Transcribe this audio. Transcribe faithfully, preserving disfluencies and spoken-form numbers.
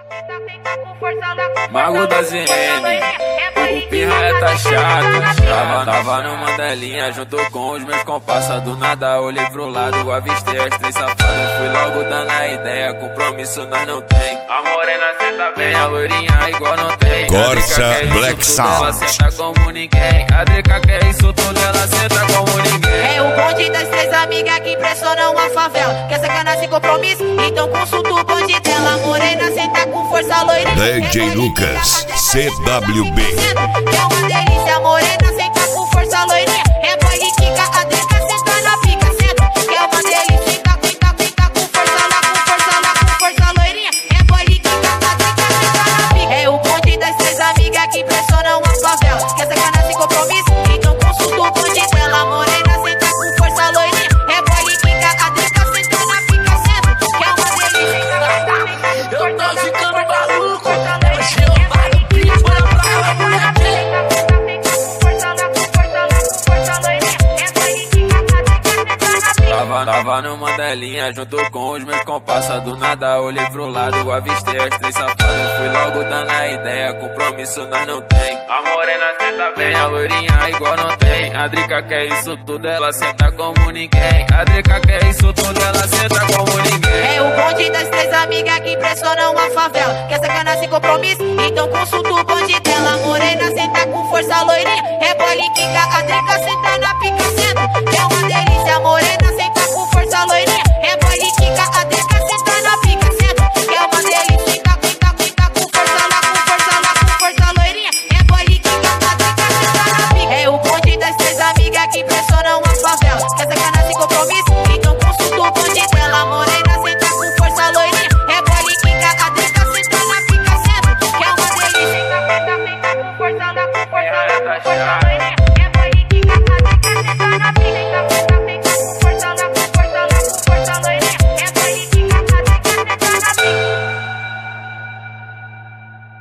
Mago da Z N, o pirraia tá chato. Tava, tava no Mandelinha, junto com os meus comparsas. Do nada olhei pro lado, avistei as três safadas. Fui logo dando a ideia, compromisso nós não tem. A morena senta bem, a loirinha igual não tem. Corsa Black Sound. Ela senta como ninguém. A Drica que é isso tudo, ela senta como ninguém. É o bonde das três amigas que impressionam a favela. Quer sacanar sem compromisso? Então consulta o bonde dela. Morena senta com força, loirinha D J Lucas, C W B. É uma delícia, morena senta com força, loirinha. É boy e quica, a Drica senta na pica, senta. É uma delícia, senta, senta, senta com força, lá com força, lá com força, loirinha. É boy e quica, a Drica senta na pica. É o bonde das três amigas que impressionam a favela. Quer sacanar sem compromisso? Então consulta o bonde dela. Morena senta com força, loirinha. É boy e quica, a Drica senta na pica, senta. É uma delícia, senta, senta, Eu tô ficando maluco. Tava, tava no Mandelinha, junto com os meus comparsas. Do nada olhei pro lado, avistei as três safadas. Fui logo dando a ideia, compromisso nós não tem. A morena senta bem, a loirinha igual não tem. A Drica que é isso tudo, ela senta como ninguém. A Drica que é isso tudo, ela senta como ninguém. É o bonde das três amigas que impressionam a favela. Quer sacanar sem compromisso? Então consulta o bonde dela. Morena senta com força, loirinha. É boy e quica, a Drica senta na pica, senta. É uma delícia, morena senta com força, loirinha. É boy e quica, a Drica senta na pica, senta. É uma delícia, senta, senta, senta com força, lá com força, lá com força, loirinha. É boy e quica, a Drica senta na pica. É o bonde das três amigas que impressionam a favela. Quer sacanar sem compromisso? Então consulta o bonde dela. Morena senta com força, loirinha. É boy e quica, a Drica senta na pica, senta. É uma delícia, senta, senta, senta com força, lá com força, lá com força, loirinha.